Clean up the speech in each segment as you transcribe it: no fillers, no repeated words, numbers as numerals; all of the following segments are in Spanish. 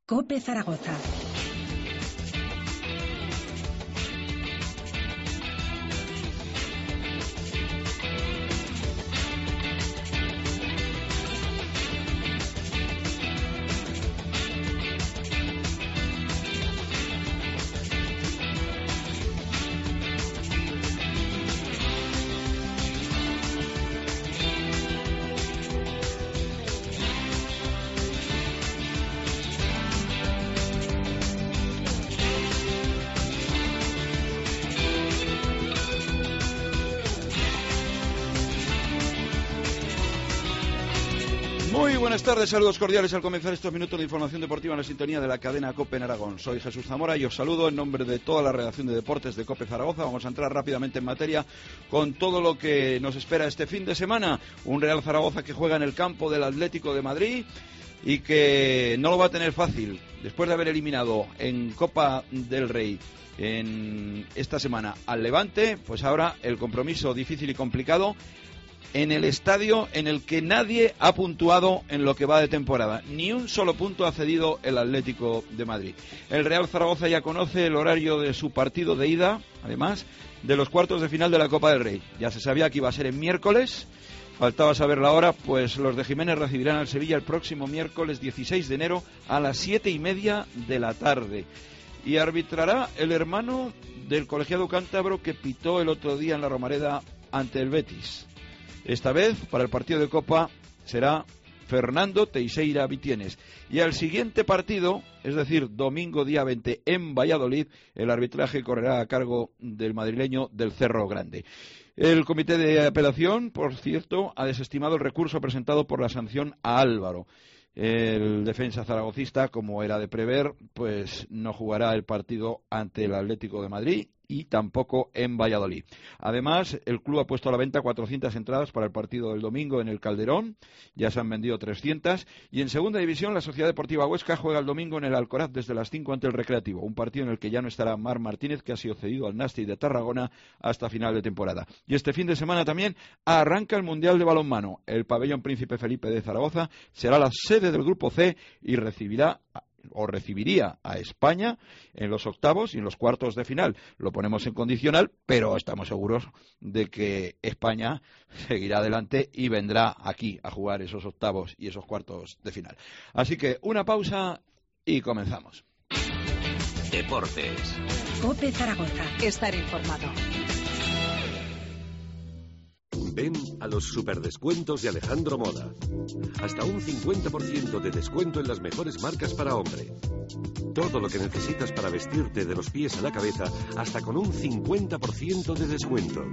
COPE Zaragoza. Muy buenas tardes, saludos cordiales al comenzar estos minutos de información deportiva en la sintonía de la cadena COPE en Aragón. Soy Jesús Zamora y os saludo en nombre de toda la redacción de deportes de COPE Zaragoza. Vamos a entrar rápidamente en materia con todo lo que nos espera este fin de semana. Un Real Zaragoza que juega en el campo del Atlético de Madrid y que no lo va a tener fácil. Después de haber eliminado en Copa del Rey en esta semana al Levante, pues ahora el compromiso difícil y complicado en el estadio en el que nadie ha puntuado en lo que va de temporada. Ni un solo punto ha cedido el Atlético de Madrid. El Real Zaragoza ya conoce el horario de su partido de ida, además de los cuartos de final de la Copa del Rey. Ya se sabía que iba a ser en miércoles, faltaba saber la hora, pues los de Jiménez recibirán al Sevilla el próximo miércoles 16 de enero a las 7:30 de la tarde. Y arbitrará el hermano del colegiado cántabro que pitó el otro día en la Romareda ante el Betis. Esta vez, para el partido de Copa, será Fernando Teixeira Vitienes. Y al siguiente partido, es decir, domingo día 20 en Valladolid, el arbitraje correrá a cargo del madrileño del Cerro Grande. El comité de apelación, por cierto, ha desestimado el recurso presentado por la sanción a Álvaro. El defensa zaragocista, como era de prever, pues no jugará el partido ante el Atlético de Madrid y tampoco en Valladolid. Además, el club ha puesto a la venta 400 entradas para el partido del domingo en el Calderón. Ya se han vendido 300. Y en segunda división, la Sociedad Deportiva Huesca juega el domingo en el Alcoraz desde las 5 ante el Recreativo. Un partido en el que ya no estará Marc Martínez, que ha sido cedido al Nasti de Tarragona hasta final de temporada. Y este fin de semana también arranca el Mundial de Balonmano. El pabellón Príncipe Felipe de Zaragoza será la sede del Grupo C y recibiría a España en los octavos y en los cuartos de final. Lo ponemos en condicional, pero estamos seguros de que España seguirá adelante y vendrá aquí a jugar esos octavos y esos cuartos de final. Así que una pausa y comenzamos. Deportes. COPE Zaragoza. Estar informado. Ven a los superdescuentos de Alejandro Moda. Hasta un 50% de descuento en las mejores marcas para hombre. Todo lo que necesitas para vestirte de los pies a la cabeza, hasta con un 50% de descuento.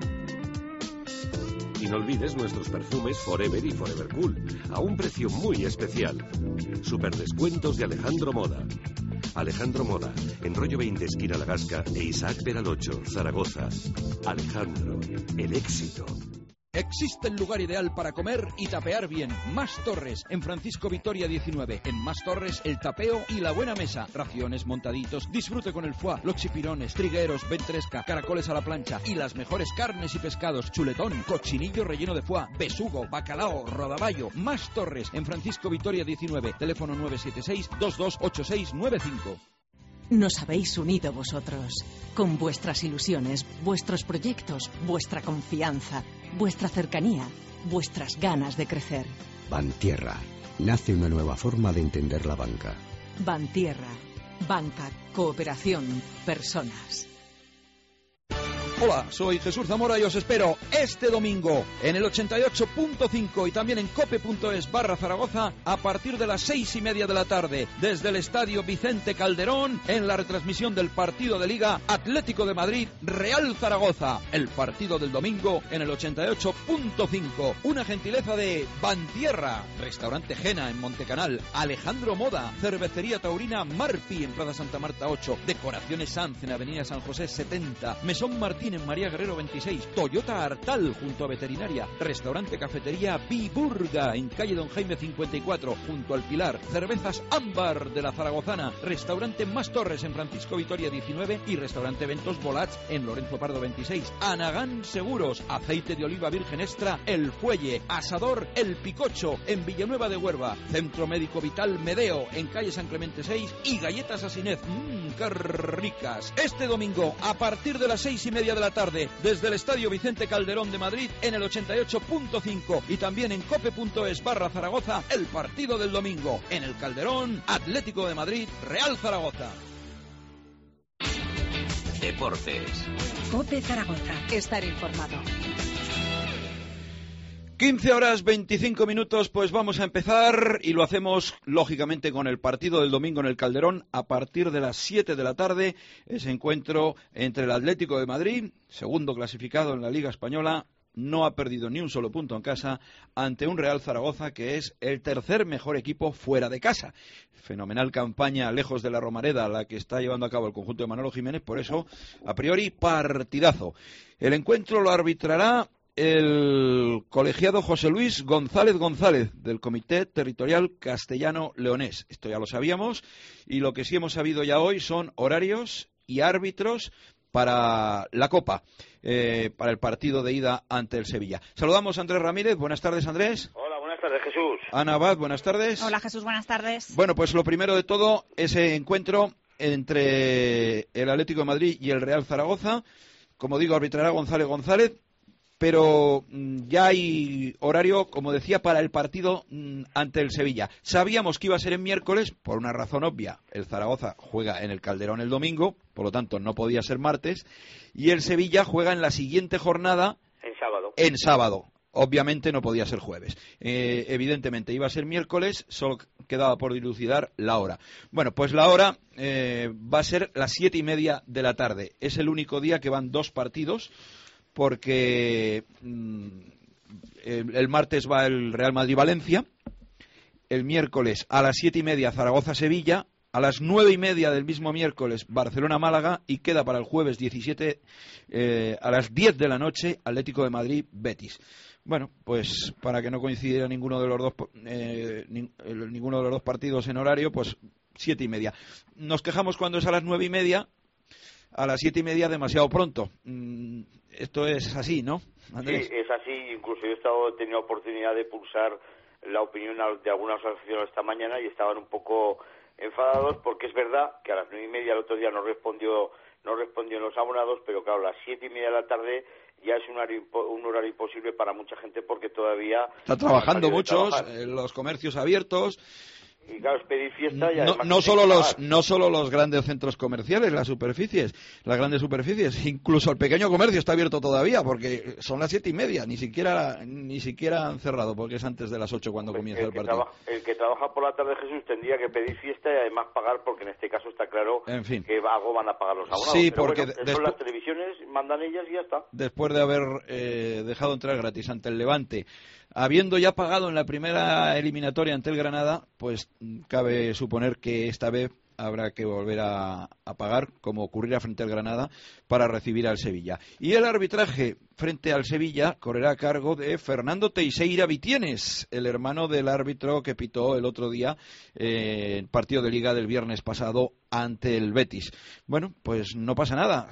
Y no olvides nuestros perfumes Forever y Forever Cool, a un precio muy especial. Superdescuentos de Alejandro Moda. Alejandro Moda, en Rollo 20, esquina La Gasca, e Isaac Peralocho, Zaragoza. Alejandro, el éxito. Existe el lugar ideal para comer y tapear bien. Más Torres, en Francisco Vitoria 19. En Más Torres, el tapeo y la buena mesa. Raciones, montaditos, disfrute con el foie, loxipirones, trigueros, ventresca, caracoles a la plancha y las mejores carnes y pescados. Chuletón, cochinillo relleno de foie, besugo, bacalao, rodaballo. Más Torres, en Francisco Vitoria 19. Teléfono 976-228695. Nos habéis unido vosotros, con vuestras ilusiones, vuestros proyectos, vuestra confianza, vuestra cercanía, vuestras ganas de crecer. Bantierra. Nace una nueva forma de entender la banca. Bantierra. Banca, cooperación, personas. Hola, soy Jesús Zamora y os espero este domingo en el 88.5 y también en cope.es/Zaragoza a partir de las 6:30 de la tarde desde el Estadio Vicente Calderón en la retransmisión del partido de Liga Atlético de Madrid Real Zaragoza. El partido del domingo en el 88.5. Una gentileza de Bantierra, Restaurante Jena en Montecanal, Alejandro Moda, Cervecería Taurina Marpi en Plaza Santa Marta 8, Decoraciones Sanz en Avenida San José 70, Mesón Martín también en María Guerrero 26, Toyota Artal junto a Veterinaria, restaurante cafetería Biburga en calle Don Jaime 54 junto al Pilar, cervezas Ámbar de la Zaragozana, restaurante Más Torres en Francisco Vitoria 19 y restaurante Eventos Volats en Lorenzo Pardo 26, Anagán Seguros, aceite de oliva virgen extra El Fuelle, asador El Picocho en Villanueva de Huerva, Centro Médico Vital Medeo en calle San Clemente 6 y galletas Asinez, ¡qué ricas! Este domingo a partir de las 6:30 de la tarde desde el Estadio Vicente Calderón de Madrid en el 88.5 y también en cope.es/Zaragoza el partido del domingo en el Calderón, Atlético de Madrid, Real Zaragoza. Deportes. COPE Zaragoza. Estar informado. 15 horas 25 minutos, pues vamos a empezar y lo hacemos lógicamente con el partido del domingo en el Calderón a partir de las 7 de la tarde, ese encuentro entre el Atlético de Madrid, segundo clasificado en la Liga Española, no ha perdido ni un solo punto en casa, ante un Real Zaragoza que es el tercer mejor equipo fuera de casa. Fenomenal campaña lejos de la Romareda la que está llevando a cabo el conjunto de Manolo Jiménez, por eso, a priori, partidazo. El encuentro lo arbitrará el colegiado José Luis González González, del Comité Territorial Castellano-Leonés. Esto ya lo sabíamos, y lo que sí hemos sabido ya hoy son horarios y árbitros para la Copa, para el partido de ida ante el Sevilla. Saludamos a Andrés Ramírez. Buenas tardes, Andrés. Hola, buenas tardes, Jesús. Ana Abad, buenas tardes. Hola, Jesús, buenas tardes. Bueno, pues lo primero de todo, ese encuentro entre el Atlético de Madrid y el Real Zaragoza. Como digo, arbitrará González González, pero ya hay horario, como decía, para el partido ante el Sevilla. Sabíamos que iba a ser en miércoles, por una razón obvia. El Zaragoza juega en el Calderón el domingo, por lo tanto no podía ser martes, y el Sevilla juega en la siguiente jornada en sábado. Obviamente no podía ser jueves. Evidentemente iba a ser miércoles, solo quedaba por dilucidar la hora. Bueno, pues la hora va a ser las 7:30 de la tarde. Es el único día que van dos partidos, porque el martes va el Real Madrid-Valencia, el miércoles a las 7:30 Zaragoza-Sevilla, a las 9:30 del mismo miércoles Barcelona-Málaga, y queda para el jueves 17 a las 10 de la noche Atlético de Madrid-Betis. Bueno, pues para que no coincidiera ninguno de los dos partidos en horario, pues 7:30. Nos quejamos cuando es a las 9:30. A las 7:30 demasiado pronto. Esto es así, ¿no, Andrés? Sí, es así. Incluso yo he tenido oportunidad de pulsar la opinión de algunas asociaciones esta mañana y estaban un poco enfadados, porque es verdad que a las 9:30 el otro día no respondió los abonados, pero claro, a las 7:30 de la tarde ya es un horario imposible para mucha gente, porque todavía está trabajando muchos, los comercios abiertos. Y claro, es pedir fiesta y no solo los grandes centros comerciales, las grandes superficies, incluso el pequeño comercio está abierto todavía, porque son las 7:30, ni siquiera han cerrado, porque es antes de las 8 cuando comienza el partido. El que trabaja por la tarde, Jesús, tendría que pedir fiesta y además pagar, porque en este caso está claro que algo van a pagar los abonados. Sí, pero porque son las televisiones, mandan ellas y ya está. Después de haber dejado entrar gratis ante el Levante, habiendo ya pagado en la primera eliminatoria ante el Granada, pues cabe suponer que esta vez habrá que volver a pagar, como ocurrirá frente al Granada, para recibir al Sevilla. Y el arbitraje frente al Sevilla correrá a cargo de Fernando Teixeira Vitienes, el hermano del árbitro que pitó el otro día el partido de Liga del viernes pasado ante el Betis. Bueno, pues no pasa nada.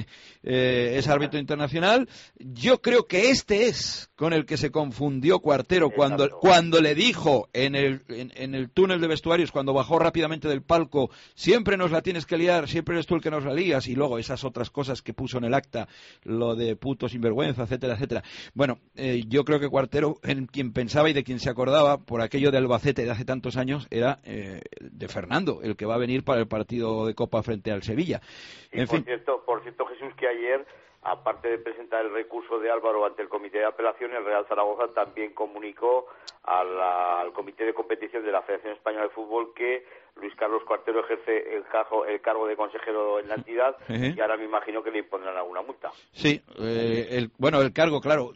Es árbitro internacional. Yo creo que este es con el que se confundió Cuartero cuando le dijo en el túnel de vestuarios, cuando bajó rápidamente del palco: siempre nos la tienes que liar, siempre eres tú el que nos la lías, y luego esas otras cosas que puso en el acta, lo de puto sinvergüenza, etcétera, etcétera. Bueno, yo creo que Cuartero, en quien pensaba y de quien se acordaba por aquello de Albacete de hace tantos años, era de Fernando, el que va a venir para el partido de Copa frente al Sevilla. Y por cierto, Jesús, que ayer, aparte de presentar el recurso de Álvaro ante el Comité de Apelación, el Real Zaragoza también comunicó al Comité de Competición de la Federación Española de Fútbol que Luis Carlos Cuartero ejerce el cargo de consejero en la entidad, y ahora me imagino que le impondrán alguna multa. Sí, el cargo, claro.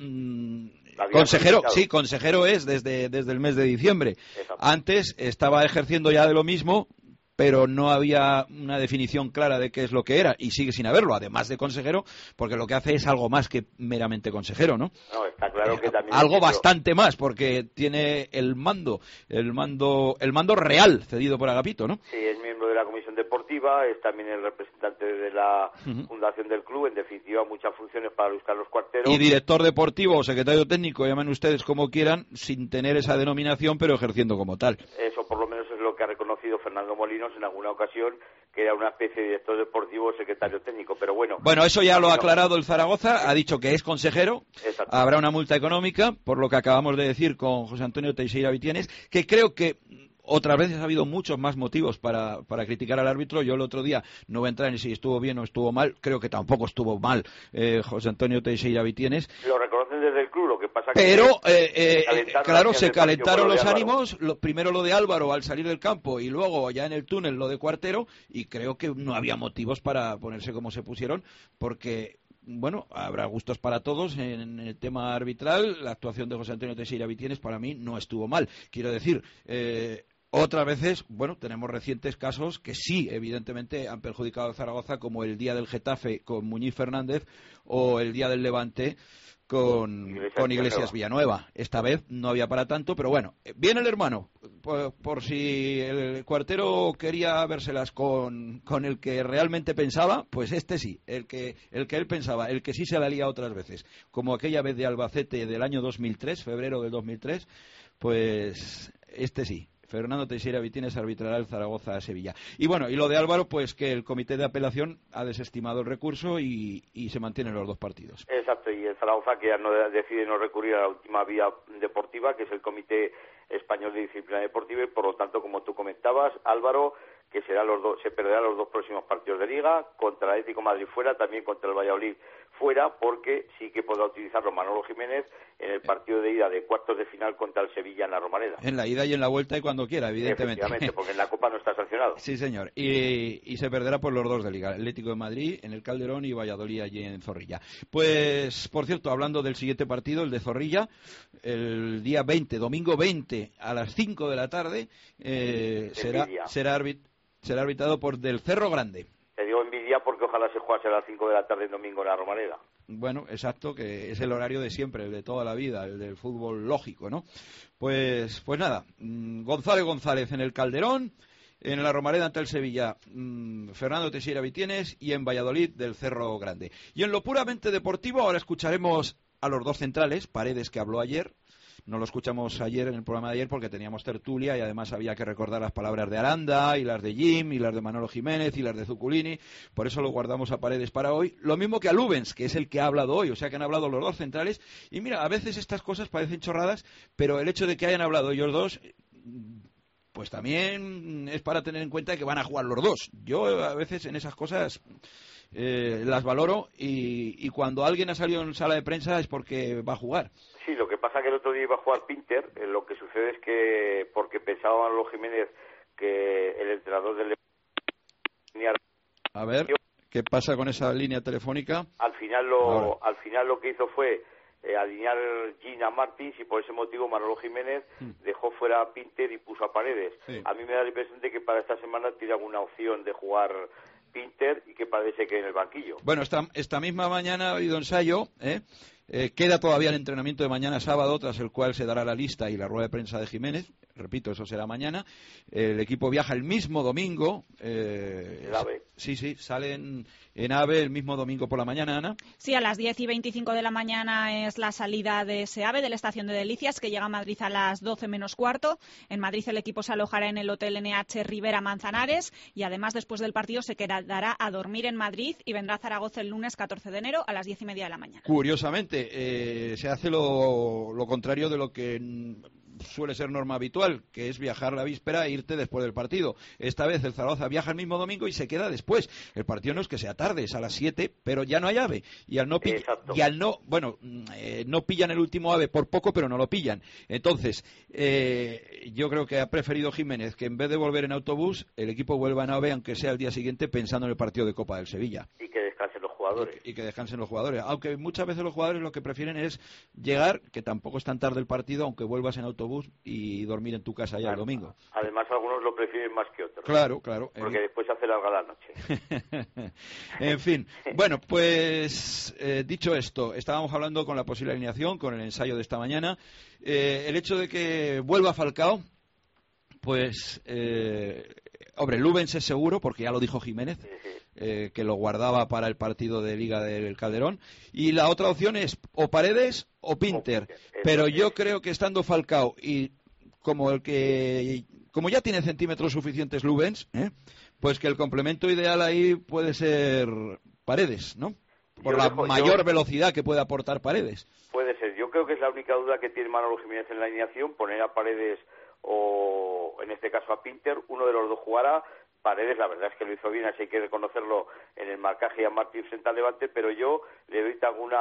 Consejero es desde el mes de diciembre. Antes estaba ejerciendo ya de lo mismo, pero no había una definición clara de qué es lo que era, y sigue sin haberlo, además de consejero, porque lo que hace es algo más que meramente consejero, ¿no? No, está claro que también... Algo bastante más, porque tiene el mando real cedido por Agapito, ¿no? Sí, es miembro de la Comisión Deportiva, es también el representante de la fundación del club, en definitiva muchas funciones para Luis Carlos Cuartero. Y director deportivo o secretario técnico, llamen ustedes como quieran, sin tener esa denominación, pero ejerciendo como tal. Eso por lo menos es lo que ha reconocido Fernando Molinos en alguna ocasión, que era una especie de director deportivo o secretario técnico, pero bueno... Bueno, eso ya lo ha aclarado el Zaragoza, ha dicho que es consejero, exacto. Habrá una multa económica, por lo que acabamos de decir con José Antonio Teixeira Vitienes, que creo que... Otras veces ha habido muchos más motivos para criticar al árbitro. Yo el otro día no voy a entrar en si estuvo bien o estuvo mal. Creo que tampoco estuvo mal José Antonio Teixeira Vitienes. Lo reconocen desde el club, lo que pasa pero, que... claro, se calentaron los ánimos. Primero lo de Álvaro al salir del campo y luego ya en el túnel lo de Cuartero. Y creo que no había motivos para ponerse como se pusieron, porque... Bueno, habrá gustos para todos en el tema arbitral. La actuación de José Antonio Teixeira Vitienes para mí no estuvo mal. Quiero decir, otras veces, bueno, tenemos recientes casos que sí, evidentemente, han perjudicado a Zaragoza, como el día del Getafe con Muñiz Fernández o el día del Levante con Iglesias Villanueva. Esta vez no había para tanto, pero bueno, viene el hermano, por si el Cuartero quería vérselas con el que realmente pensaba, pues este sí, el que él pensaba, el que sí se la lía otras veces, como aquella vez de Albacete del año 2003, febrero del 2003, pues este sí. Fernando Teixeira Vitienes arbitrará el Zaragoza a Sevilla. Y bueno, y lo de Álvaro, pues que el comité de apelación ha desestimado el recurso y se mantienen los dos partidos. Exacto, y el Zaragoza que ya decide no recurrir a la última vía deportiva, que es el Comité Español de Disciplina Deportiva, y por lo tanto, como tú comentabas, Álvaro, que se perderá los dos próximos partidos de Liga, contra el Atlético de Madrid fuera, también contra el Valladolid fuera, porque sí que podrá utilizarlo Manolo Jiménez en el partido de ida de cuartos de final contra el Sevilla en la Romareda. En la ida y en la vuelta y cuando quiera, evidentemente. Efectivamente, porque en la Copa no está sancionado. Sí, señor. Y se perderá por los dos de Liga, Atlético de Madrid en el Calderón y Valladolid allí en Zorrilla. Pues, por cierto, hablando del siguiente partido, el de Zorrilla, el día 20, domingo 20, a las 5 de la tarde, será arbitrado por Del Cerro Grande. Te digo envidia porque ojalá se jugase a las 5 de la tarde en domingo en la Romareda. Bueno, exacto, que es el horario de siempre, el de toda la vida, el del fútbol lógico, ¿no? Pues nada, González en el Calderón, en la Romareda ante el Sevilla, Fernando Teixeira Vitienes, y en Valladolid Del Cerro Grande. Y en lo puramente deportivo, ahora escucharemos a los dos centrales, Paredes, que habló ayer. No lo escuchamos ayer en el programa de ayer porque teníamos tertulia y además había que recordar las palabras de Aranda y las de Jim y las de Manolo Jiménez y las de Zuculini. Por eso lo guardamos a Paredes para hoy. Lo mismo que a Lubens, que es el que ha hablado hoy. O sea que han hablado los dos centrales. Y mira, a veces estas cosas parecen chorradas, pero el hecho de que hayan hablado ellos dos, pues también es para tener en cuenta que van a jugar los dos. Yo a veces en esas cosas... las valoro y cuando alguien ha salido en sala de prensa es porque va a jugar. Sí, lo que pasa es que el otro día iba a jugar Pinter, lo que sucede es que porque pensaba Manolo Jiménez que el entrenador del... A ver, ¿qué pasa con esa línea telefónica? Al final lo que hizo fue alinear Gina Martins y por ese motivo Manolo Jiménez dejó fuera a Pinter y puso a Paredes. Sí. A mí me da la impresión de que para esta semana tiene alguna opción de jugar Pinter y que parece que en el banquillo. Bueno, esta misma mañana ha habido ensayo, queda todavía el entrenamiento de mañana sábado, tras el cual se dará la lista y la rueda de prensa de Jiménez. Repito, eso será mañana. El equipo viaja el mismo domingo. El AVE. Sí, salen en AVE el mismo domingo por la mañana, Ana. Sí, a las 10:25 de la mañana es la salida de ese AVE, de la estación de Delicias, que llega a Madrid a las 12 menos cuarto. En Madrid el equipo se alojará en el Hotel NH Rivera Manzanares y además después del partido se quedará a dormir en Madrid y vendrá a Zaragoza el lunes 14 de enero a las 10:30 de la mañana. Curiosamente, se hace lo contrario de lo que suele ser norma habitual, que es viajar la víspera e irte después del partido. Esta vez el Zaragoza viaja el mismo domingo y se queda después. El partido no es que sea tarde, es a las 7, pero ya no hay AVE. Y no pillan el último AVE por poco, pero no lo pillan. Entonces, yo creo que ha preferido Jiménez que en vez de volver en autobús, el equipo vuelva en AVE, aunque sea el día siguiente, pensando en el partido de Copa del Sevilla. Y que descansen los jugadores. jugadores. Y que descansen los jugadores. Aunque muchas veces los jugadores lo que prefieren es llegar, que tampoco es tan tarde el partido, aunque vuelvas en autobús y dormir en tu casa ya el domingo. Además, algunos lo prefieren más que otros. Claro. Porque después se hace larga la noche. En fin. Bueno, pues dicho esto, estábamos hablando con la posible alineación, con el ensayo de esta mañana. El hecho de que vuelva Falcao, pues, hombre, Lubens es seguro, porque ya lo dijo Jiménez, que lo guardaba para el partido de Liga del Calderón. Y la otra opción es o Paredes o Pinter. Pero yo creo que estando Falcao y como ya tiene centímetros suficientes Lubens, pues que el complemento ideal ahí puede ser Paredes, ¿no? Por la mayor velocidad que puede aportar Paredes. Puede ser. Yo creo que es la única duda que tiene Manolo Jiménez en la alineación, poner a Paredes o, en este caso, a Pinter. Uno de los dos jugará. Paredes, la verdad es que lo hizo bien, así hay que reconocerlo en el marcaje a Martín frente al Levante, pero yo le doy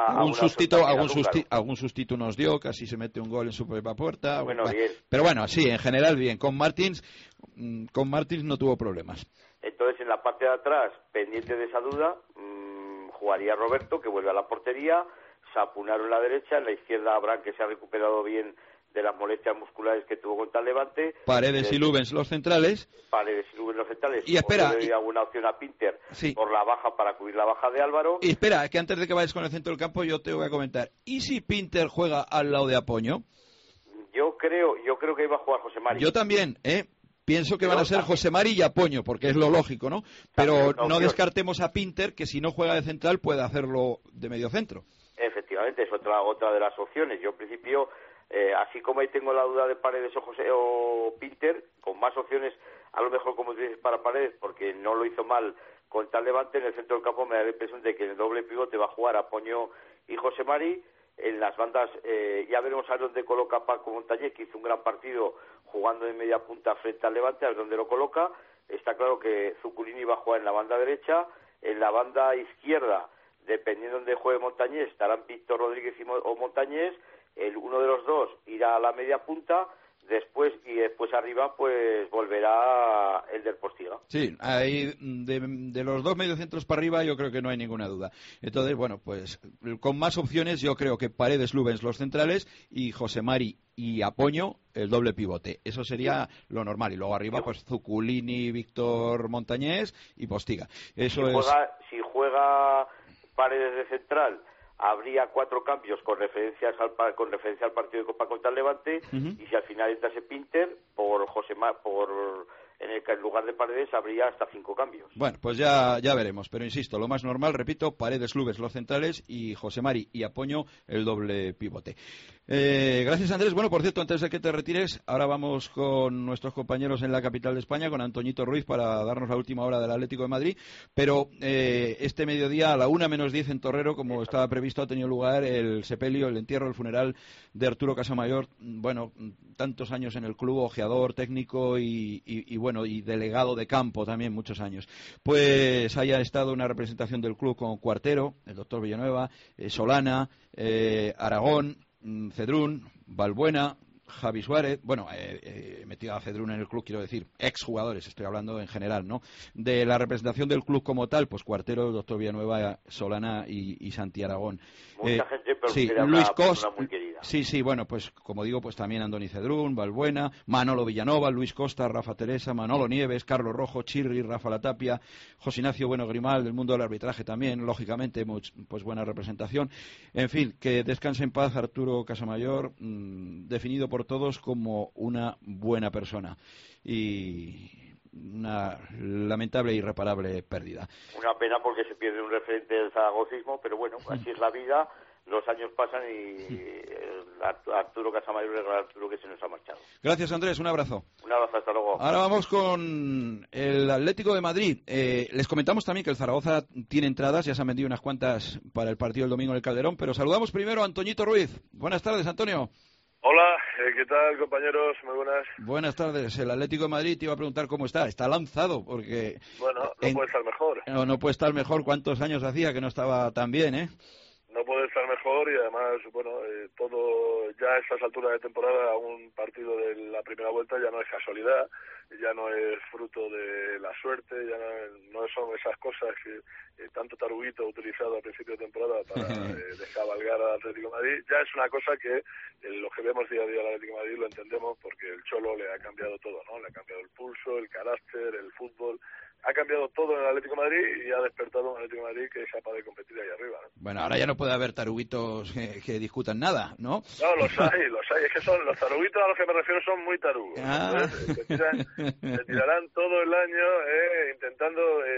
algún sustito nos dio, casi se mete un gol en su propia puerta. Bueno, bien. Pero bueno, sí, en general bien. Con Martins no tuvo problemas. Entonces, en la parte de atrás, pendiente de esa duda, jugaría Roberto, que vuelve a la portería, Sapunaro en la derecha, en la izquierda Abraham, que se ha recuperado bien de las molestias musculares que tuvo contra el Levante. Paredes y Lubens los centrales. Y espera, le doy alguna opción a Pinter por la baja, para cubrir la baja de Álvaro. Y espera, que antes de que vayas con el centro del campo yo te voy a comentar. ¿Y si Pinter juega al lado de Apoño? Yo creo que iba a jugar José Mari. Yo también, pienso que van a ser José Mari y Apoño, porque es lo lógico, ¿no? Pero no descartemos a Pinter, que si no juega de central puede hacerlo de medio centro. Efectivamente, es otra de las opciones. Yo, en principio, así como ahí tengo la duda de Paredes o Pinter, con más opciones, a lo mejor, como tú dices, para Paredes, porque no lo hizo mal contra el Levante, en el centro del campo me da la impresión de que en el doble pivote va a jugar Apoño y José Mari. En las bandas ya veremos a dónde coloca Paco Montañés, que hizo un gran partido jugando de media punta frente al Levante, a ver dónde lo coloca. Está claro que Zuculini va a jugar en la banda derecha. En la banda izquierda, dependiendo de dónde juegue Montañés, estarán Víctor Rodríguez o Montañés. Uno de los dos irá a la media punta. Después arriba pues volverá el del Postiga. Sí, ahí de los dos mediocentros para arriba yo creo que no hay ninguna duda. Entonces, bueno, pues con más opciones yo creo que Paredes, Lubens los centrales y José Mari y Apoño el doble pivote. Eso sería lo normal. Y luego arriba pues Zuculini, Víctor Montañés y Postiga. Si juega Paredes de central, habría 4 cambios con referencia al partido de Copa contra el Levante, y si al final entrase Pinter en lugar de Paredes, habría hasta 5 cambios. Bueno, pues ya veremos, pero insisto, lo más normal, repito, Paredes, Lubens los centrales y José Mari y Apoño el doble pivote. Gracias, Andrés. Bueno, por cierto, antes de que te retires, ahora vamos con nuestros compañeros en la capital de España, con Antoñito Ruiz, para darnos la última hora del Atlético de Madrid, pero este mediodía a la 1:10 en Torrero, como estaba previsto, ha tenido lugar el sepelio, el entierro, el funeral de Arturo Casamayor. Bueno, tantos años en el club, ojeador, técnico y bueno, y delegado de campo también muchos años. Pues haya estado una representación del club con Cuartero, el doctor Villanueva, Solana, Aragón, Cedrún, Balbuena, Javi Suárez, bueno, he metido a Cedrún en el club, quiero decir, exjugadores, estoy hablando en general, ¿no? De la representación del club como tal, pues Cuartero, doctor Villanueva, Solana y Santi Aragón. Mucha gente, pero sí, era Luis una Costa, muy querida. Sí, bueno, pues como digo, pues también Andoni Cedrún, Balbuena, Manolo Villanova, Luis Costa, Rafa Teresa, Manolo Nieves, Carlos Rojo, Chirri, Rafa Latapia, José Ignacio Bueno Grimal, del mundo del arbitraje también, lógicamente, pues buena representación. En fin, que descanse en paz Arturo Casamayor, definido por todos como una buena persona y una lamentable e irreparable pérdida. Una pena porque se pierde un referente del zaragocismo, pero bueno, así es la vida, los años pasan y Arturo Casamayor es el Arturo que se nos ha marchado. Gracias, Andrés, un abrazo. Un abrazo, hasta luego. Ahora vamos con el Atlético de Madrid. Les comentamos también que el Zaragoza tiene entradas, ya se han vendido unas cuantas para el partido del domingo en el Calderón, pero saludamos primero a Antoñito Ruiz. Buenas tardes, Antonio. Hola, ¿qué tal, compañeros? Muy buenas. Buenas tardes. El Atlético de Madrid te iba a preguntar cómo está. Está lanzado porque... Bueno, no puede estar mejor. No puede estar mejor. ¿Cuántos años hacía que no estaba tan bien, No no puede estar mejor y además, bueno, todo ya a estas alturas de temporada, un partido de la primera vuelta ya no es casualidad, ya no es fruto de la suerte, ya no son esas cosas que tanto taruguito ha utilizado al principio de temporada para descabalgar al Atlético de Madrid. Ya es una cosa que los que vemos día a día al Atlético de Madrid lo entendemos, porque el Cholo le ha cambiado todo, ¿no? Le ha cambiado el pulso, el carácter, el fútbol. Ha cambiado todo en el Atlético de Madrid y ha despertado un Atlético de Madrid que es capaz de competir ahí arriba, ¿no? Bueno, ahora ya no puede haber taruguitos que discutan nada, ¿no? No, los hay. Es que son los taruguitos a los que me refiero son muy tarugos. Se tirarán todo el año intentando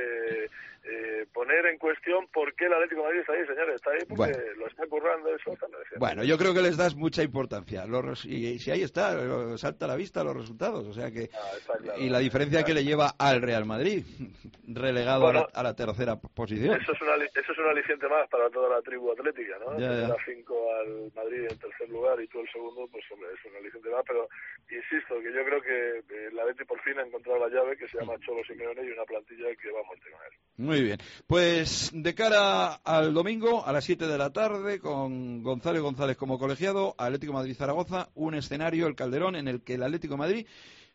poner en cuestión por qué el Atlético de Madrid está ahí, señores. Está ahí porque lo está currando eso. Bueno, yo creo que les das mucha importancia. Y si ahí está, salta a la vista los resultados. O sea que claro, y la diferencia que le lleva al Real Madrid, relegado a la tercera posición. Eso es un aliciente más para toda la tribu atlética, ¿no? Tener a 5 al Madrid en tercer lugar y tú el segundo, pues hombre, es un aliciente más. Pero insisto, que yo creo que el Atlético por fin ha encontrado la llave, que se llama Cholo Simeone, y una plantilla que va a muerte con él. Muy bien, pues de cara al domingo a las 7 de la tarde con González como colegiado, Atlético de Madrid-Zaragoza, un escenario, el Calderón, en el que el Atlético de Madrid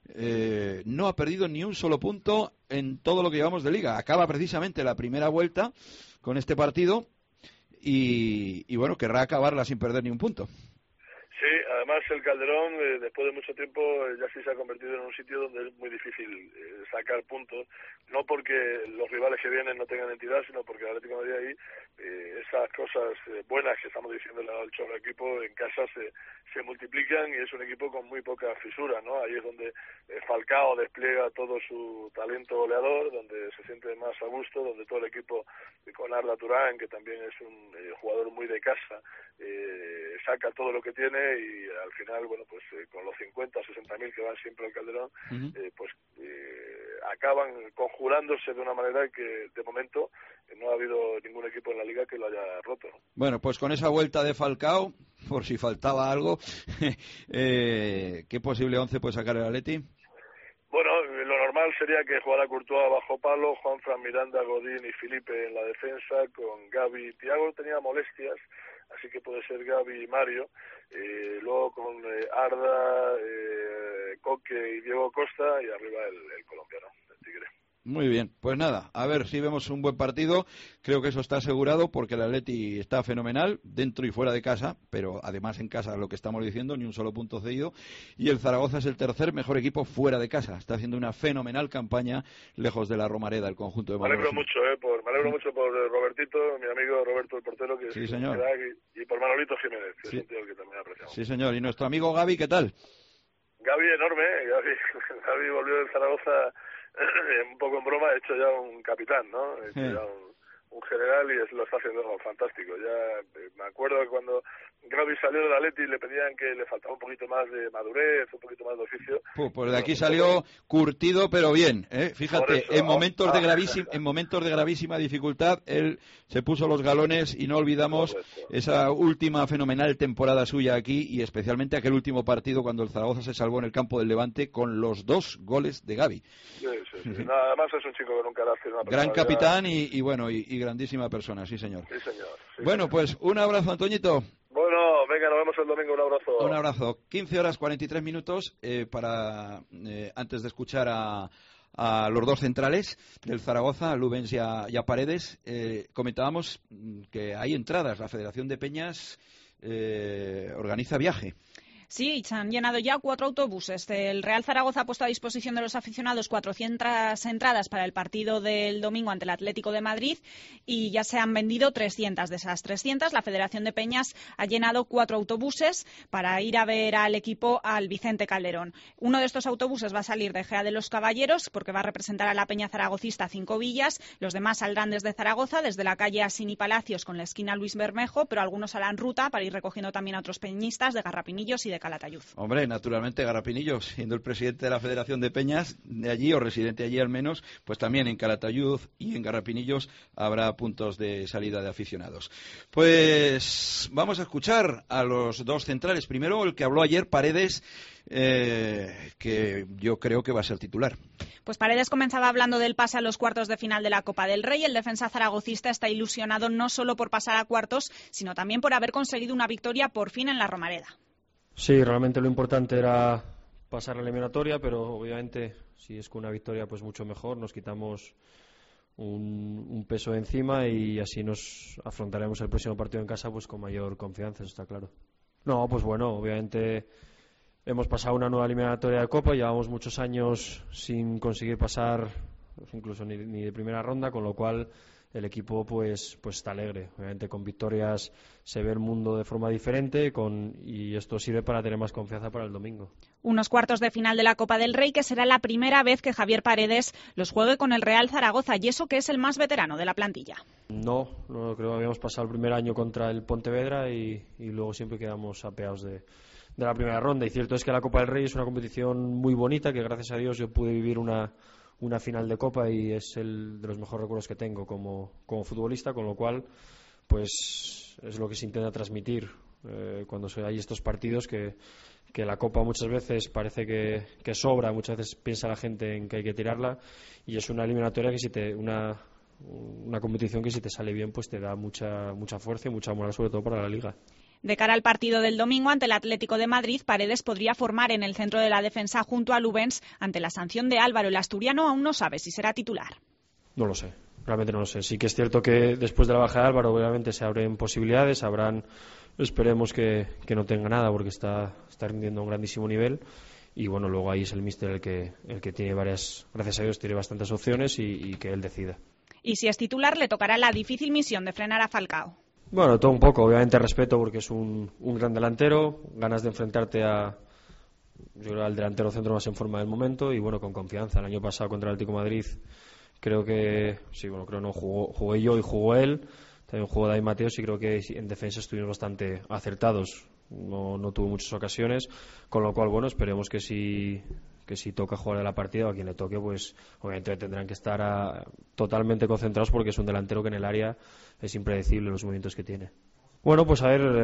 no ha perdido ni un solo punto en todo lo que llevamos de liga. Acaba precisamente la primera vuelta con este partido y bueno, querrá acabarla sin perder ni un punto. Sí, además el Calderón, después de mucho tiempo, ya sí se ha convertido en un sitio donde es muy difícil sacar puntos, no porque los rivales que vienen no tengan entidad, sino porque el Atlético de Madrid ahí, esas cosas buenas que estamos diciendo al Cholo equipo, en casa se multiplican y es un equipo con muy poca fisura, ¿no? Ahí es donde Falcao despliega todo su talento goleador, donde se siente más a gusto, donde todo el equipo con Arda Turán, que también es un jugador muy de casa, saca todo lo que tiene y al final, bueno, pues con los 50 o 60.000 que van siempre al Calderón, acaban conjurándose de una manera que de momento no ha habido ningún equipo en la liga que lo haya roto, ¿no? Bueno, pues con esa vuelta de Falcao, por si faltaba algo, ¿qué posible 11 puede sacar el Atleti? Bueno, lo normal sería que jugara Courtois bajo palo, Juanfran, Miranda, Godín y Felipe en la defensa, con Gavi y Thiago. Tenía molestias, así que puede ser Gavi y Mario. Luego con Arda, Coque y Diego Costa, y arriba el colombiano, el Tigre. Muy bien, pues nada, a ver si vemos un buen partido. Creo que eso está asegurado porque el Atleti está fenomenal dentro y fuera de casa, pero además en casa, lo que estamos diciendo, ni un solo punto cedido, y el Zaragoza es el tercer mejor equipo fuera de casa. Está haciendo una fenomenal campaña lejos de la Romareda, el conjunto de Madrid. Me alegro mucho por Robertito, mi amigo Roberto el portero, que sí, señor. Y por Manolito Jiménez, que es un tío que también apreciamos. Sí, señor, y nuestro amigo Gavi, ¿qué tal? Gavi enorme, Gavi volvió del Zaragoza un poco en broma, hecho ya un capitán, ¿no? Hecho ya un general y lo está haciendo fantástico. Ya me acuerdo que cuando Gavi salió del Atleti le pedían que le faltaba un poquito más de madurez, un poquito más de oficio. Pues de aquí salió curtido, pero bien, ¿eh? Fíjate, eso, en momentos de gravísima dificultad, él se puso los galones y no olvidamos esa última fenomenal temporada suya aquí y especialmente aquel último partido cuando el Zaragoza se salvó en el campo del Levante con los 2 goles de Gavi. Sí. Nada más es un chico con un carácter, una gran capitán y bueno, y grandísima persona, sí señor. Sí, señor. Bueno, pues un abrazo, Antoñito. Bueno, venga, nos vemos el domingo, un abrazo. Un abrazo. 15:43 para antes de escuchar a los dos centrales del Zaragoza, a Lubens y a Paredes. Comentábamos que hay entradas, la Federación de Peñas organiza viaje. Sí, se han llenado ya 4 autobuses. El Real Zaragoza ha puesto a disposición de los aficionados 400 entradas para el partido del domingo ante el Atlético de Madrid y ya se han vendido 300. De esas 300, la Federación de Peñas ha llenado 4 autobuses para ir a ver al equipo al Vicente Calderón. Uno de estos autobuses va a salir de Gea de los Caballeros porque va a representar a la Peña zaragocista 5 Villas. Los demás saldrán desde Zaragoza, desde la calle Asini Palacios con la esquina Luis Bermejo, pero algunos harán ruta para ir recogiendo también a otros peñistas de Garrapinillos y de Calatayud. Hombre, naturalmente Garrapinillos, siendo el presidente de la Federación de Peñas de allí, o residente allí al menos, pues también en Calatayud y en Garrapinillos habrá puntos de salida de aficionados. Pues vamos a escuchar a los dos centrales. Primero, el que habló ayer, Paredes, que yo creo que va a ser titular. Pues Paredes comenzaba hablando del pase a los cuartos de final de la Copa del Rey. El defensa zaragocista está ilusionado no solo por pasar a cuartos, sino también por haber conseguido una victoria por fin en la Romareda. Sí, realmente lo importante era pasar la eliminatoria, pero obviamente si es con una victoria pues mucho mejor, nos quitamos un peso encima y así nos afrontaremos el próximo partido en casa pues con mayor confianza, eso está claro. No, pues bueno, obviamente hemos pasado una nueva eliminatoria de Copa, llevamos muchos años sin conseguir pasar incluso ni de primera ronda, con lo cual el equipo pues está alegre. Obviamente con victorias se ve el mundo de forma diferente y esto sirve para tener más confianza para el domingo. Unos cuartos de final de la Copa del Rey que será la primera vez que Javier Paredes los juegue con el Real Zaragoza, y eso que es el más veterano de la plantilla. No creo que habíamos pasado el primer año contra el Pontevedra y luego siempre quedamos apeados de la primera ronda. Y cierto es que la Copa del Rey es una competición muy bonita, que gracias a Dios yo pude vivir una final de Copa y es el de los mejores recuerdos que tengo como futbolista, con lo cual pues es lo que se intenta transmitir cuando hay estos partidos, que la Copa muchas veces parece que sobra, muchas veces piensa la gente en que hay que tirarla, y es una eliminatoria que una competición que si te sale bien pues te da mucha fuerza y mucha moral, sobre todo para la Liga. De cara al partido del domingo ante el Atlético de Madrid, Paredes podría formar en el centro de la defensa junto a Lubens. Ante la sanción de Álvaro, el asturiano aún no sabe si será titular. No lo sé, realmente no lo sé. Sí que es cierto que después de la baja de Álvaro obviamente se abren posibilidades, esperemos que no tenga nada porque está rindiendo a un grandísimo nivel. Y bueno, luego ahí es el míster el que tiene gracias a Dios, tiene bastantes opciones y que él decida. Y si es titular, le tocará la difícil misión de frenar a Falcao. Bueno, todo un poco, obviamente respeto porque es un gran delantero, ganas de enfrentarte yo creo al delantero centro más en forma del momento y bueno, con confianza. El año pasado contra el Atlético de Madrid creo no jugué yo y jugó él, también jugó David Mateos y creo que en defensa estuvimos bastante acertados, no tuvo muchas ocasiones, con lo cual bueno, esperemos que si toca jugar a la partida o a quien le toque, pues obviamente tendrán que estar totalmente concentrados porque es un delantero que en el área es impredecible los movimientos que tiene. Bueno, pues a ver,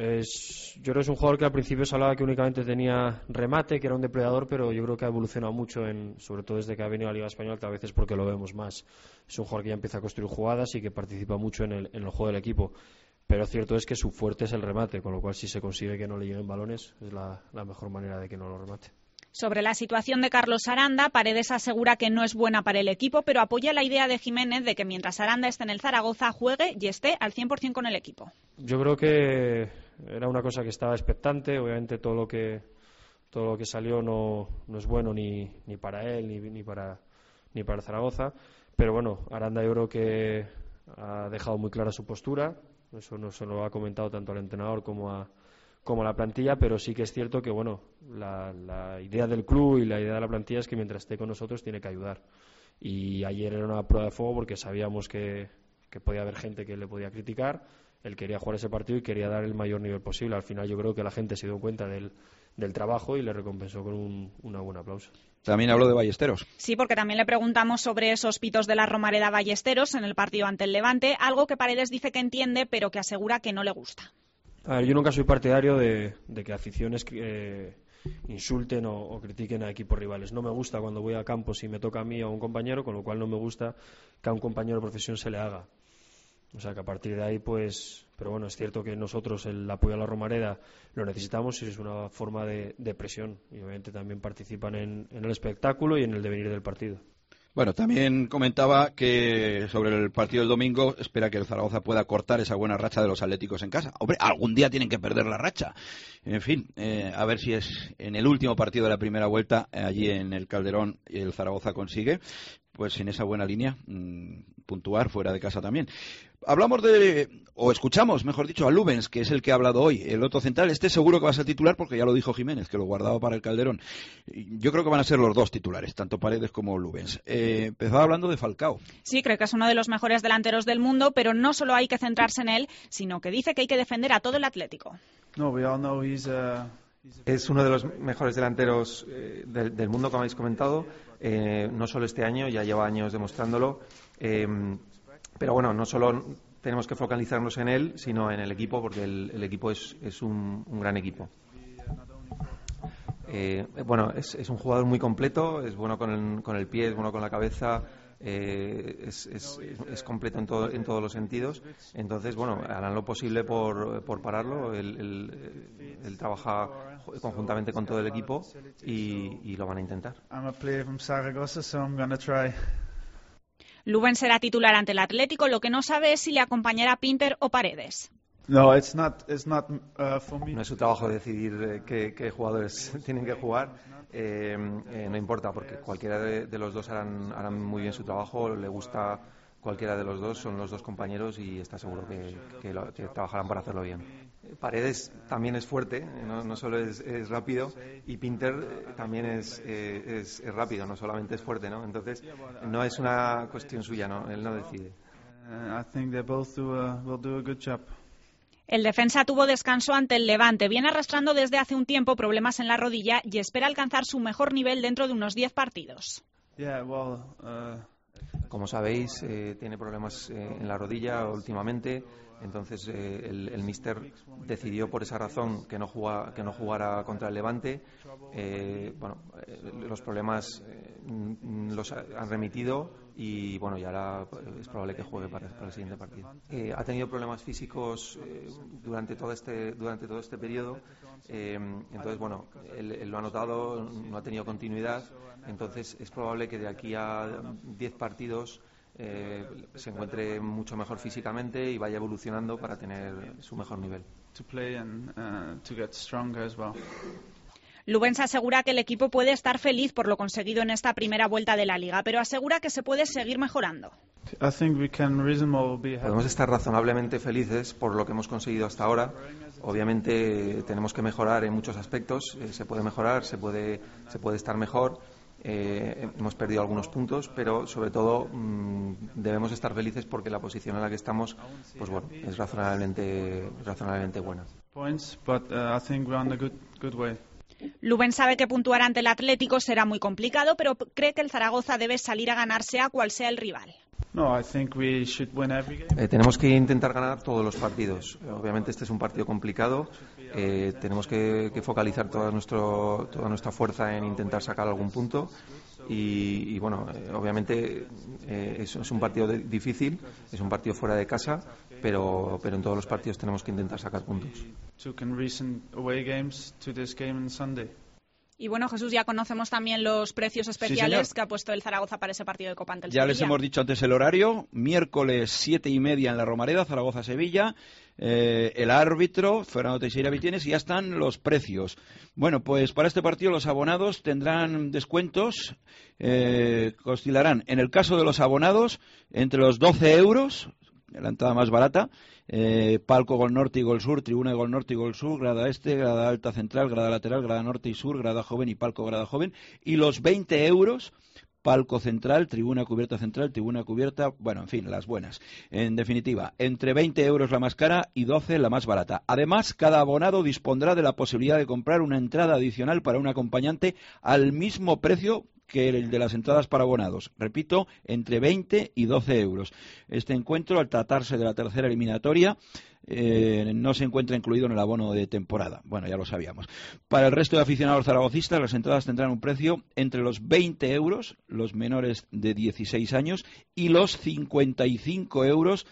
yo creo que es un jugador que al principio se hablaba que únicamente tenía remate, que era un depredador, pero yo creo que ha evolucionado mucho, sobre todo desde que ha venido a la Liga Española, que a veces porque lo vemos más. Es un jugador que ya empieza a construir jugadas y que participa mucho en el juego del equipo. Pero cierto es que su fuerte es el remate, con lo cual si se consigue que no le lleguen balones, es la mejor manera de que no lo remate. Sobre la situación de Carlos Aranda, Paredes asegura que no es buena para el equipo, pero apoya la idea de Jiménez de que mientras Aranda esté en el Zaragoza, juegue y esté al 100% con el equipo. Yo creo que era una cosa que estaba expectante. Obviamente todo lo que salió no es bueno ni para él ni para Zaragoza. Pero bueno, Aranda yo creo que ha dejado muy clara su postura. Eso no se lo ha comentado tanto al entrenador como a la plantilla, pero sí que es cierto que bueno, la idea del club y la idea de la plantilla es que mientras esté con nosotros tiene que ayudar. Y ayer era una prueba de fuego porque sabíamos que podía haber gente que le podía criticar. Él quería jugar ese partido y quería dar el mayor nivel posible. Al final yo creo que la gente se dio cuenta del trabajo y le recompensó con una buena aplauso. También habló de Ballesteros. Sí, porque también le preguntamos sobre esos pitos de la Romareda Ballesteros en el partido ante el Levante, algo que Paredes dice que entiende, pero que asegura que no le gusta. A ver, yo nunca soy partidario de que aficiones insulten o critiquen a equipos rivales. No me gusta cuando voy a campo si me toca a mí o a un compañero, con lo cual no me gusta que a un compañero de profesión se le haga. O sea que a partir de ahí, pues... Pero bueno, es cierto que nosotros el apoyo a la Romareda lo necesitamos y es una forma de presión. Y obviamente también participan en el espectáculo y en el devenir del partido. Bueno, también comentaba que sobre el partido del domingo espera que el Zaragoza pueda cortar esa buena racha de los atléticos en casa. Hombre, algún día tienen que perder la racha. En fin, a ver si es en el último partido de la primera vuelta, allí en el Calderón, el Zaragoza consigue, pues en esa buena línea, puntuar fuera de casa también. Escuchamos, mejor dicho, a Lubens, que es el que ha hablado hoy, el otro central. Este seguro que va a ser titular porque ya lo dijo Jiménez, que lo guardaba para el Calderón. Yo creo que van a ser los dos titulares, tanto Paredes como Lubens. Empezaba hablando de Falcao. Sí, creo que es uno de los mejores delanteros del mundo, pero no solo hay que centrarse en él, sino que dice que hay que defender a todo el Atlético. No, we all know he's Es uno de los mejores delanteros del mundo, como habéis comentado, no solo este año, ya lleva años demostrándolo, pero bueno, no solo tenemos que focalizarnos en él, sino en el equipo, porque el equipo es un gran equipo. Bueno, es un jugador muy completo, es bueno con el pie, es bueno con la cabeza, es completo en todos los sentidos. Entonces, bueno, harán lo posible por pararlo. Él trabaja conjuntamente con todo el equipo y lo van a intentar. Lubben será titular ante el Atlético, lo que no sabe es si le acompañará Pinter o Paredes. No es su trabajo decidir qué jugadores tienen que jugar. No importa, porque cualquiera de los dos harán muy bien su trabajo. Le gusta cualquiera de los dos, son los dos compañeros y está seguro que trabajarán para hacerlo bien. Paredes también es fuerte, no solo es rápido, y Pinter también es rápido, no solamente es fuerte, ¿no? Entonces no es una cuestión suya, ¿no? Él no decide. El defensa tuvo descanso ante el Levante. Viene arrastrando desde hace un tiempo problemas en la rodilla y espera alcanzar su mejor nivel dentro de unos 10 partidos. Como sabéis, tiene problemas en la rodilla últimamente. Entonces el míster decidió por esa razón que no jugara contra el Levante. Los problemas los han remitido y bueno, ya ahora es probable que juegue para el siguiente partido. Ha tenido problemas físicos durante todo este periodo. Entonces bueno, él lo ha notado, no ha tenido continuidad. Entonces es probable que de aquí a 10 partidos se encuentre mucho mejor físicamente y vaya evolucionando para tener su mejor nivel. Lubben se asegura que el equipo puede estar feliz por lo conseguido en esta primera vuelta de la Liga, pero asegura que se puede seguir mejorando. Podemos estar razonablemente felices por lo que hemos conseguido hasta ahora. Obviamente tenemos que mejorar en muchos aspectos. Se puede mejorar, se puede estar mejor. Hemos perdido algunos puntos, pero sobre todo debemos estar felices porque la posición en la que estamos, pues bueno, es razonablemente buena. Lubben sabe que puntuar ante el Atlético será muy complicado, pero cree que el Zaragoza debe salir a ganar sea cual sea el rival. Tenemos que intentar ganar todos los partidos. Obviamente este es un partido complicado. Tenemos que focalizar toda nuestra fuerza en intentar sacar algún punto. Y bueno, obviamente es un partido difícil, es un partido fuera de casa, pero en todos los partidos tenemos que intentar sacar puntos. Y bueno, Jesús, ya conocemos también los precios especiales que ha puesto el Zaragoza para ese partido de Copa ante el Sevilla. Ya les hemos dicho antes el horario, miércoles 7:30 en la Romareda, Zaragoza-Sevilla. El árbitro, Fernando Teixeira Vitienes, y ya están los precios. Bueno, pues para este partido los abonados tendrán descuentos que oscilarán, en el caso de los abonados, entre los 12 euros, la entrada más barata, palco Gol Norte y Gol Sur, tribuna de Gol Norte y Gol Sur, grada este, grada alta central, grada lateral, grada norte y sur, grada joven y palco grada joven, y los 20 euros, palco central, tribuna cubierta central, tribuna cubierta, bueno, en fin, las buenas. En definitiva, entre 20 euros la más cara y 12 la más barata. Además, cada abonado dispondrá de la posibilidad de comprar una entrada adicional para un acompañante al mismo precio que el de las entradas para abonados. Repito, entre 20 y 12 euros. Este encuentro, al tratarse de la tercera eliminatoria, no se encuentra incluido en el abono de temporada. Bueno, ya lo sabíamos. Para el resto de aficionados zaragocistas, las entradas tendrán un precio entre los 20 euros, los menores de 16 años, y los 55 euros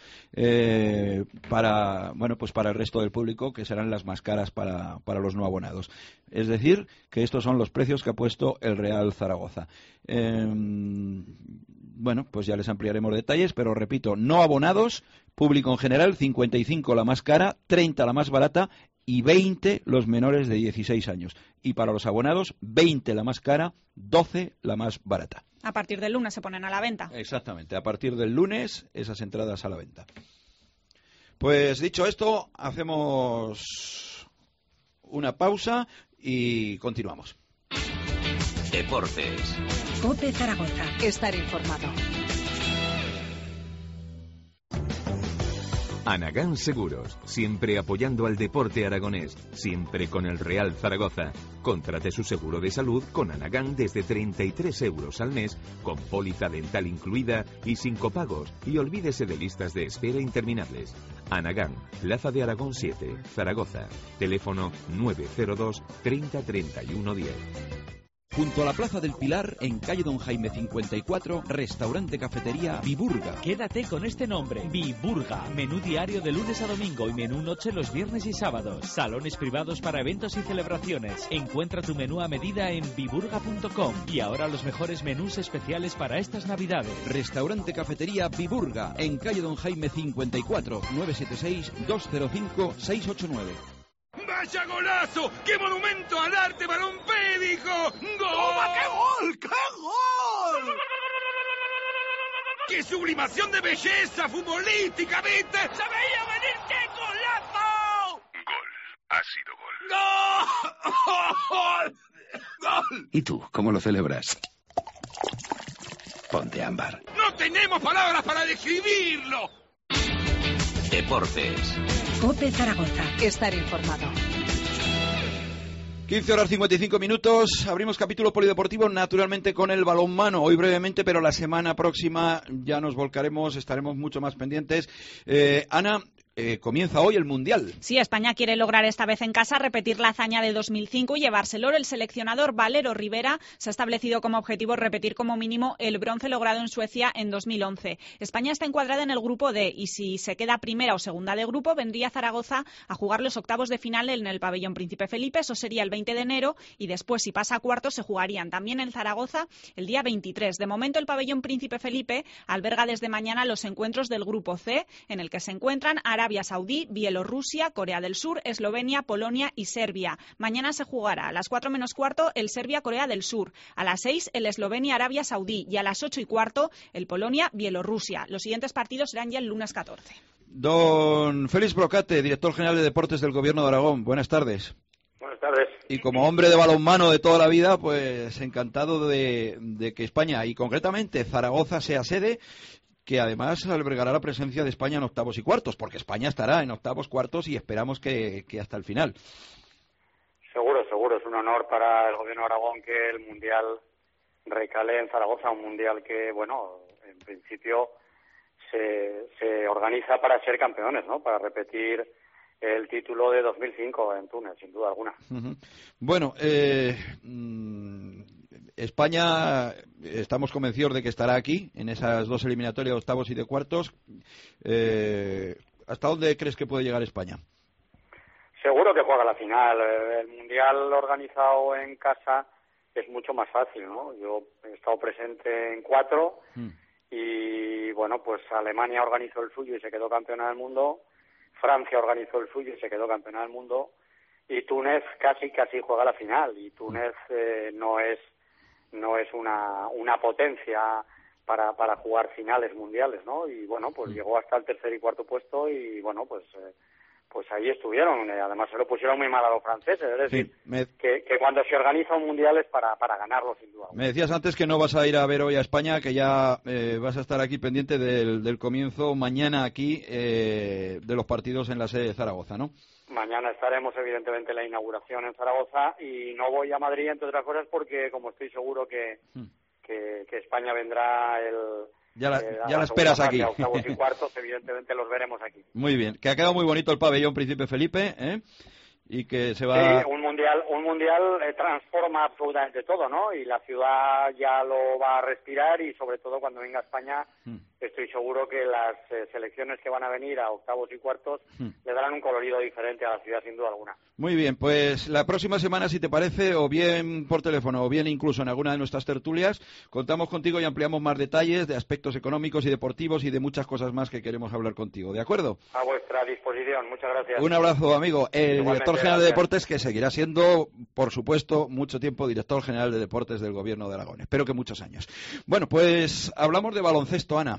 para el resto del público, que serán las más caras para los no abonados. Es decir, que estos son los precios que ha puesto el Real Zaragoza. Bueno, pues ya les ampliaremos detalles, pero repito, no abonados, público en general, 55 la más cara, 30 la más barata y 20 los menores de 16 años. Y para los abonados, 20 la más cara, 12 la más barata. A partir del lunes se ponen a la venta. Exactamente, a partir del lunes esas entradas a la venta. Pues dicho esto, hacemos una pausa y continuamos. Deportes. COPE Zaragoza. Estar informado. Anagán Seguros, siempre apoyando al deporte aragonés, siempre con el Real Zaragoza. Contrate su seguro de salud con Anagán desde 33 euros al mes, con póliza dental incluida y sin copagos, y olvídese de listas de espera interminables. Anagán, Plaza de Aragón 7, Zaragoza. Teléfono 902 30 31 10. Junto a la Plaza del Pilar, en calle Don Jaime 54, restaurante cafetería Viburga. Quédate con este nombre, Viburga. Menú diario de lunes a domingo y menú noche los viernes y sábados. Salones privados para eventos y celebraciones. Encuentra tu menú a medida en viburga.com. Y ahora los mejores menús especiales para estas navidades. Restaurante cafetería Viburga, en calle Don Jaime 54, 976-205-689. ¡Vaya golazo! ¡Qué monumento al arte balompédico! ¡Gol! ¡Toma, qué gol! ¡Qué gol! ¡Qué sublimación de belleza futbolística, viste! ¡Se veía venir! ¡Qué golazo! Gol. Ha sido gol. ¡Gol! ¿Y tú, cómo lo celebras? Ponte ámbar. ¡No tenemos palabras para describirlo! Deportes. COPE Zaragoza. Estar informado. 15 horas 55 minutos, abrimos capítulo polideportivo naturalmente con el balonmano, hoy brevemente, pero la semana próxima ya nos volcaremos, estaremos mucho más pendientes. Ana, comienza hoy el Mundial. Sí, España quiere lograr esta vez en casa repetir la hazaña de 2005 y llevárselo. El seleccionador Valero Rivera se ha establecido como objetivo repetir como mínimo el bronce logrado en Suecia en 2011. España está encuadrada en el grupo D y si se queda primera o segunda de grupo vendría Zaragoza a jugar los octavos de final en el pabellón Príncipe Felipe. Eso sería el 20 de enero y después, si pasa a cuartos, se jugarían también en Zaragoza el día 23. De momento, el pabellón Príncipe Felipe alberga desde mañana los encuentros del grupo C, en el que se encuentran Arabia Saudí, Bielorrusia, Corea del Sur, Eslovenia, Polonia y Serbia. Mañana se jugará a las 4 menos cuarto el Serbia-Corea del Sur, a las 6 el Eslovenia-Arabia Saudí y a las 8 y cuarto el Polonia-Bielorrusia. Los siguientes partidos serán ya el lunes 14. Don Félix Brocate, director general de Deportes del Gobierno de Aragón. Buenas tardes. Buenas tardes. Y como hombre de balonmano de toda la vida, pues encantado de que España, y concretamente Zaragoza, sea sede, que además albergará la presencia de España en octavos y cuartos, porque España estará en octavos, cuartos y esperamos que hasta el final. Seguro. Es un honor para el Gobierno de Aragón que el Mundial recale en Zaragoza, un Mundial que, bueno, en principio se organiza para ser campeones, ¿no? Para repetir el título de 2005 en Túnez, sin duda alguna. Uh-huh. Bueno, España, estamos convencidos de que estará aquí, en esas dos eliminatorias, octavos y de cuartos. ¿Hasta dónde crees que puede llegar España? Seguro que juega la final. El Mundial organizado en casa es mucho más fácil, ¿no? Yo he estado presente en 4 y, bueno, pues Alemania organizó el suyo y se quedó campeona del mundo. Francia organizó el suyo y se quedó campeona del mundo. Y Túnez casi juega la final. Y Túnez no es una potencia para jugar finales mundiales, ¿no? Y bueno, pues llegó hasta el tercer y cuarto puesto y bueno, pues ahí estuvieron. Además se lo pusieron muy mal a los franceses, es decir, que cuando se organiza un mundial es para ganarlo, sin duda. Me decías antes que no vas a ir a ver hoy a España, que ya vas a estar aquí pendiente del comienzo mañana aquí de los partidos en la sede de Zaragoza, ¿no? Mañana estaremos, evidentemente, en la inauguración en Zaragoza y no voy a Madrid, entre otras cosas, porque como estoy seguro que España vendrá ya la esperas aquí. Octavos y cuartos, evidentemente los veremos aquí. Muy bien, que ha quedado muy bonito el pabellón Príncipe Felipe, y que se va... Sí, un mundial transforma absolutamente todo, ¿no? Y la ciudad ya lo va a respirar y sobre todo cuando venga a España estoy seguro que las selecciones que van a venir a octavos y cuartos le darán un colorido diferente a la ciudad, sin duda alguna. Muy bien, pues la próxima semana, si te parece, o bien por teléfono o bien incluso en alguna de nuestras tertulias, contamos contigo y ampliamos más detalles de aspectos económicos y deportivos y de muchas cosas más que queremos hablar contigo, ¿de acuerdo? A vuestra disposición, muchas gracias. Un abrazo, amigo. El director general de Deportes, que seguirá siendo, por supuesto, mucho tiempo director general de Deportes del Gobierno de Aragón. Espero que muchos años. Bueno, pues hablamos de baloncesto, Ana.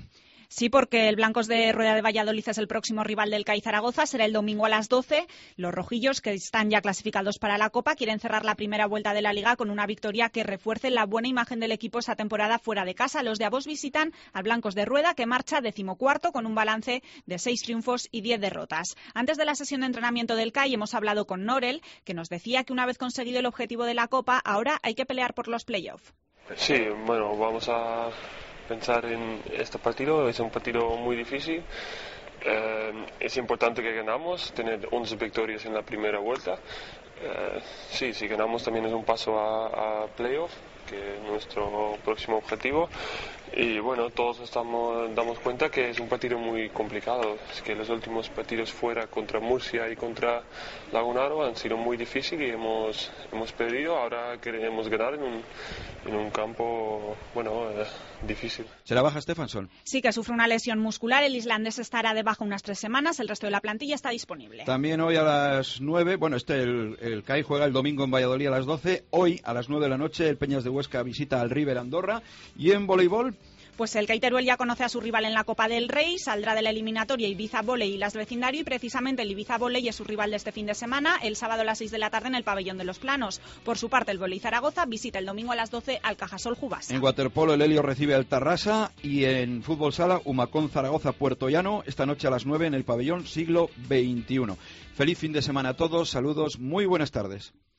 Sí, porque el Blancos de Rueda de Valladolid es el próximo rival del CAI Zaragoza, será el domingo a las 12. Los rojillos, que están ya clasificados para la Copa, quieren cerrar la primera vuelta de la Liga con una victoria que refuerce la buena imagen del equipo esta temporada fuera de casa. Los de Avós visitan al Blancos de Rueda, que marcha 14º con un balance de 6 triunfos y 10 derrotas. Antes de la sesión de entrenamiento del CAI hemos hablado con Norel, que nos decía que una vez conseguido el objetivo de la Copa, ahora hay que pelear por los playoffs. Sí, bueno, vamos a pensar en este partido. Es un partido muy difícil. Es importante que ganamos, tener 11 victorias en la primera vuelta. Sí, si ganamos también es un paso a playoff, que es nuestro próximo objetivo. Y bueno, todos damos cuenta que es un partido muy complicado. Es que los últimos partidos fuera contra Murcia y contra Lagunaro han sido muy difíciles y hemos perdido. Ahora queremos ganar en un campo, bueno, difícil. ¿Se la baja Stefansson? Sí, que sufre una lesión muscular. El islandés estará de baja unas 3 semanas. El resto de la plantilla está disponible. También hoy a las 9, bueno, el CAI juega el domingo en Valladolid a las 12. Hoy a las 9 de la noche el Peñas de Huesca visita al River Andorra. Y en voleibol... Pues el CAI Teruel ya conoce a su rival en la Copa del Rey, saldrá de la eliminatoria Ibiza Voley y Las Vecindario, y precisamente el Ibiza Voley es su rival de este fin de semana, el sábado a las 6 de la tarde en el Pabellón de los Planos. Por su parte, el Voley Zaragoza visita el domingo a las 12 al Cajasol Jubasa. En waterpolo el Helio recibe al Tarrasa, y en fútbol sala Humacón Zaragoza Puerto Llano, esta noche a las 9 en el Pabellón Siglo XXI. Feliz fin de semana a todos, saludos, muy buenas tardes.